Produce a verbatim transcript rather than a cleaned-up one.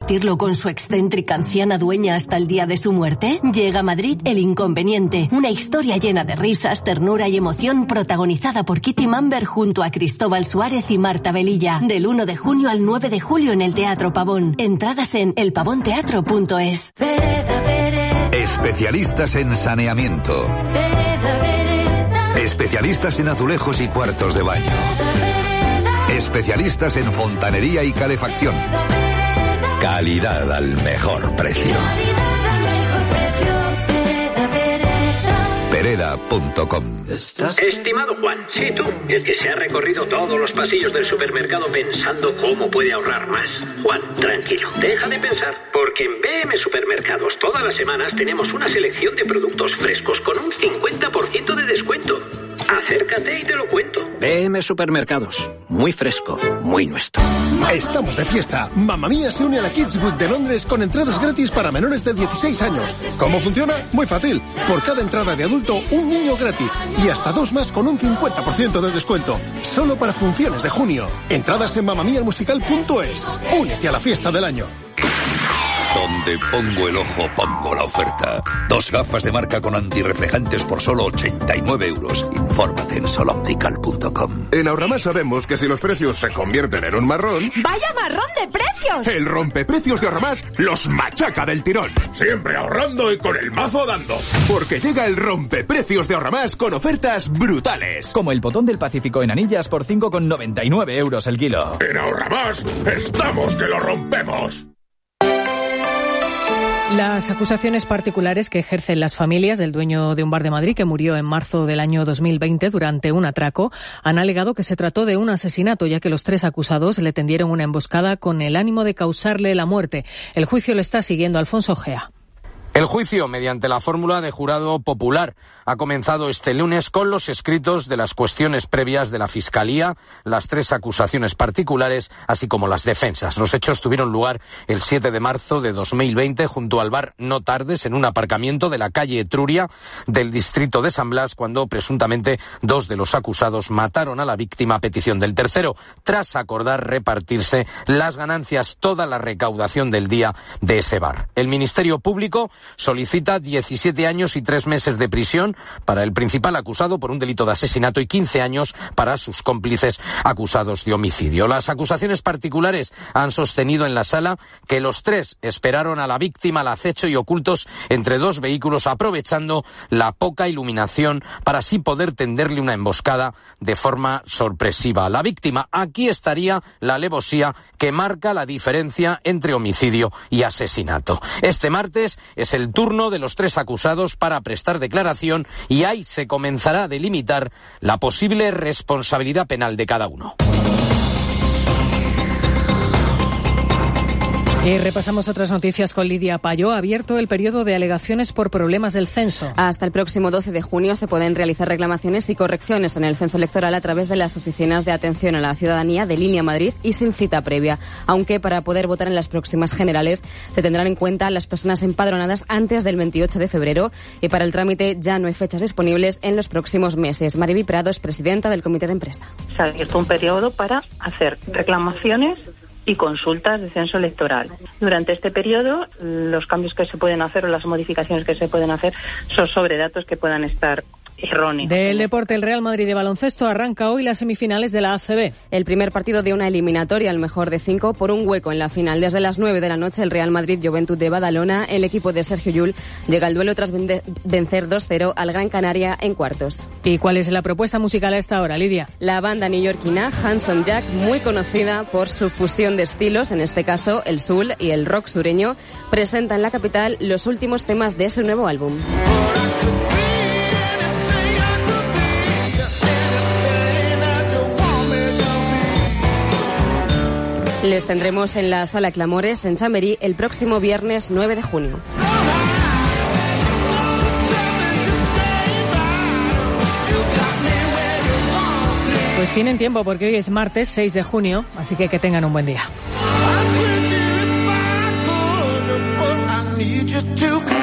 compartirlo con su excéntrica anciana dueña hasta el día de su muerte? Llega a Madrid El Inconveniente, una historia llena de risas, ternura y emoción protagonizada por Kitty Mamber junto a Cristóbal Suárez y Marta Velilla, del uno de junio al nueve de julio en el Teatro Pavón. Entradas en el pavón teatro punto es. Especialistas en saneamiento. Especialistas en azulejos y cuartos de baño. Especialistas en fontanería y calefacción. Calidad al mejor precio. Pereda punto com. Estimado Juan, sí, tú, el que se ha recorrido todos los pasillos del supermercado pensando cómo puede ahorrar más. Juan, tranquilo, deja de pensar, porque en B M Supermercados todas las semanas tenemos una selección de productos frescos con un cincuenta por ciento de descuento. Acércate y te lo cuento. B M Supermercados, muy fresco, muy nuestro. Estamos de fiesta. Mamma Mía se une a la Kids Week de Londres con entradas gratis para menores de dieciséis años. ¿Cómo funciona? Muy fácil. Por cada entrada de adulto, un niño gratis. Y hasta dos más con un cincuenta por ciento de descuento. Solo para funciones de junio. Entradas en mamma mía el musical punto es. Únete a la fiesta del año. Donde pongo el ojo, pongo la oferta. Dos gafas de marca con antirreflejantes por solo ochenta y nueve euros. Infórmate en sol optical punto com. En Ahorramás sabemos que si los precios se convierten en un marrón... ¡Vaya marrón de precios! El rompeprecios de Ahorramás los machaca del tirón. Siempre ahorrando y con el mazo dando. Porque llega el rompeprecios de Ahorramás con ofertas brutales. Como el botón del Pacífico en anillas por cinco con noventa y nueve euros el kilo. En Ahorramás estamos que lo rompemos. Las acusaciones particulares que ejercen las familias del dueño de un bar de Madrid que murió en marzo del año dos mil veinte durante un atraco han alegado que se trató de un asesinato, ya que los tres acusados le tendieron una emboscada con el ánimo de causarle la muerte. El juicio lo está siguiendo Alfonso Gea. El juicio, mediante la fórmula de jurado popular, ha comenzado este lunes con los escritos de las cuestiones previas de la Fiscalía, las tres acusaciones particulares, así como las defensas. Los hechos tuvieron lugar el siete de marzo de dos mil veinte junto al bar No Tardes, en un aparcamiento de la calle Etruria del distrito de San Blas, cuando presuntamente dos de los acusados mataron a la víctima a petición del tercero, tras acordar repartirse las ganancias, toda la recaudación del día de ese bar. El Ministerio Público solicita diecisiete años y tres meses de prisión para el principal acusado por un delito de asesinato y quince años para sus cómplices acusados de homicidio. Las acusaciones particulares han sostenido en la sala que los tres esperaron a la víctima al acecho y ocultos entre dos vehículos, aprovechando la poca iluminación para así poder tenderle una emboscada de forma sorpresiva a la víctima. Aquí estaría la alevosía que marca la diferencia entre homicidio y asesinato. Este martes es el turno de los tres acusados para prestar declaración y ahí se comenzará a delimitar la posible responsabilidad penal de cada uno. Y repasamos otras noticias con Lidia Payó. Ha abierto el periodo de alegaciones por problemas del censo. Hasta el próximo doce de junio se pueden realizar reclamaciones y correcciones en el censo electoral a través de las oficinas de atención a la ciudadanía de Línea Madrid y sin cita previa. Aunque para poder votar en las próximas generales se tendrán en cuenta las personas empadronadas antes del veintiocho de febrero y para el trámite ya no hay fechas disponibles en los próximos meses. Mariby Prado es presidenta del Comité de Empresa. Se ha abierto un periodo para hacer reclamaciones y consultas de censo electoral. Durante este periodo, los cambios que se pueden hacer o las modificaciones que se pueden hacer son sobre datos que puedan estar erróneos. Del deporte, el Real Madrid de baloncesto arranca hoy las semifinales de la A C B. El primer partido de una eliminatoria, al mejor de cinco, por un hueco en la final. Desde las nueve de la noche, el Real Madrid Joventut de Badalona, el equipo de Sergio Llull, llega al duelo tras vencer dos cero al Gran Canaria en cuartos. ¿Y cuál es la propuesta musical a esta hora, Lidia? La banda neoyorquina Handsome Jack, muy conocida por su fusión de estilos, en este caso el soul y el rock sureño, presenta en la capital los últimos temas de su nuevo álbum. Les tendremos en la Sala Clamores en Chamberí el próximo viernes nueve de junio. Pues tienen tiempo porque hoy es martes seis de junio, así que que tengan un buen día.